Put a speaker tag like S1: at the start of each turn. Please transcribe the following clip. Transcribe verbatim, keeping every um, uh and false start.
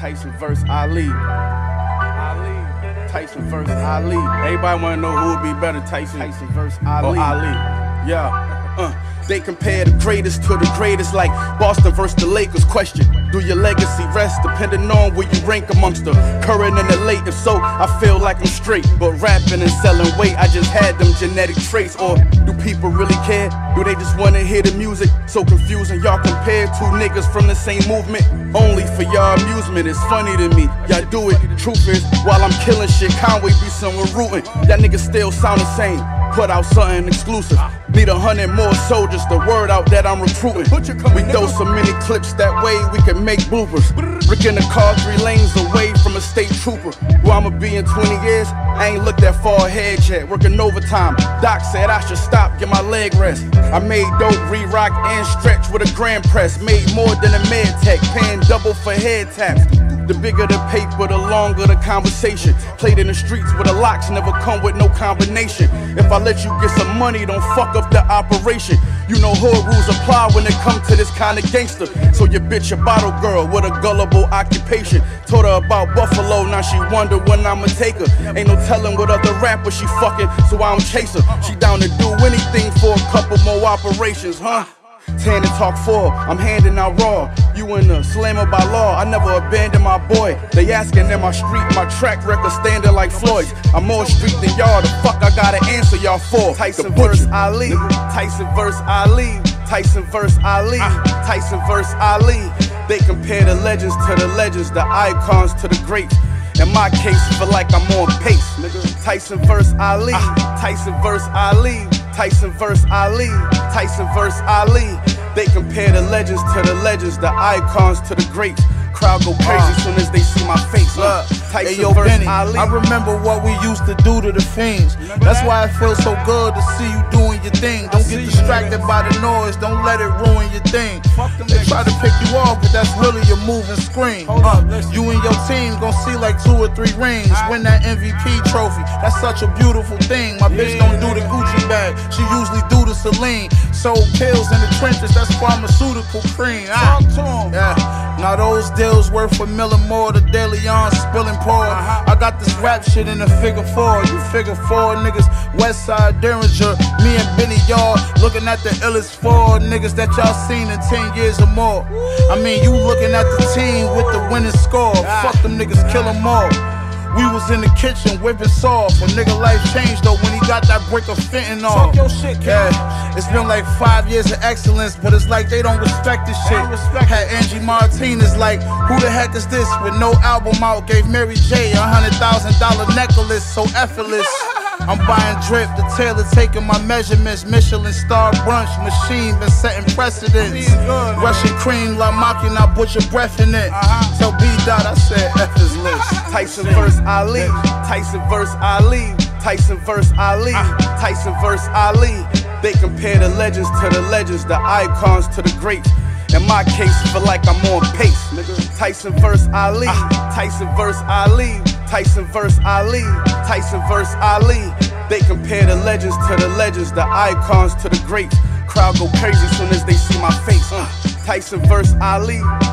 S1: Tyson versus Ali. Ali. Tyson versus Ali. Everybody wanna know who would be better, Tyson. Tyson versus Ali. Or Ali. Yeah. Uh. They compare the greatest to the greatest, like Boston versus the Lakers. Question, do your legacy rest depending on where you rank amongst the current and the late? If so, I feel like I'm straight, but rapping and selling weight, I just had them genetic traits. Or do people really care? Do they just wanna hear the music? So confusing, y'all compare two niggas from the same movement only for y'all amusement. It's funny to me, y'all do it. Truth is, while I'm killing shit, Conway be somewhere rooting. Y'all niggas still sound the same. Put out something exclusive. Need a hundred more soldiers, the word out that I'm recruiting. We throw so many clips that way we can make bloopers. Rick in the car three lanes away from a state trooper. Where I'ma be in twenty years, I ain't looked that far ahead yet. Working overtime, Doc said I should stop, get my leg rest. I made dope, re-rock and stretch with a grand press. Made more than a med tech, paying double for head taps. The bigger the paper, the longer the conversation. Played in the streets where the locks never come with no combination. If I let you get some money, don't fuck up the operation. You know hood rules apply when it come to this kind of gangster. So your bitch a bottle girl with a gullible occupation. Told her about Buffalo, now she wonder when I'ma take her. Ain't no telling what other rapper she fucking, so I don't chase her. She down to do anything for a couple more operations, huh? Tan and talk for, I'm handing out raw. You in the slammer by law, I never abandoned my boy. They asking in my street, my track record standing like Floyd's. I'm more street than y'all, the fuck I gotta answer y'all for. Tyson versus Ali, Tyson versus Ali, Tyson versus Ali, Tyson versus Ali. They compare the legends to the legends, the icons to the greats. In my case, feel like I'm on pace, nigga. Tyson versus Ali, Tyson versus Ali, Tyson versus Ali, Tyson versus Ali. They compare the legends to the legends, the icons to the greats. Crowd go crazy uh, soon as they see my face. Look, Tyson hey, yo, versus Benny, Ali. I remember what we used to do to the fiends. That's why it feels so good to see you doing your thing. Don't get distracted by the noise, don't let it ruin your thing. They try to pick you off, but that's really your moving screen. Uh, you and your team gon' see like two or three rings. Win that M V P trophy, that's such a beautiful thing. My bitch don't do the Gucci bag, she usually do the Celine. Sold pills in the trenches, that's pharmaceutical cream. Ah, yeah. Now those deals worth a million more, the De Leon spilling pour. I got this rap shit in a figure four. You figure four niggas, Westside Derringer, me and Benny, y'all looking at the illest four niggas that y'all seen in ten years or more. I mean, you looking at the team with the winning score. Fuck them niggas, kill them all. We was in the kitchen whipping sauce. A nigga life changed though when he got that brick of fentanyl. Talk your shit, kid. Yeah, it's been like five years of excellence, but it's like they don't respect this shit. Respect Had Angie Martinez like, who the heck is this? With no album out, gave Mary J a hundred thousand dollar necklace, so effortless. I'm buying drip, the tailor taking my measurements. Michelin star brunch machine been setting precedents. Russian cream, La Machina, put your breath in it. Tell B Dot I said F is lit. Tyson versus Ali, Tyson versus Ali, Tyson versus Ali, Tyson versus Ali. They compare the legends to the legends, the icons to the greats. In my case, feel like I'm on pace, nigga. Tyson versus Ali, Tyson versus Ali, Tyson versus Ali, Tyson versus Ali. They compare the legends to the legends, the icons to the greats. Crowd go crazy soon as they see my face. Uh, Tyson versus Ali.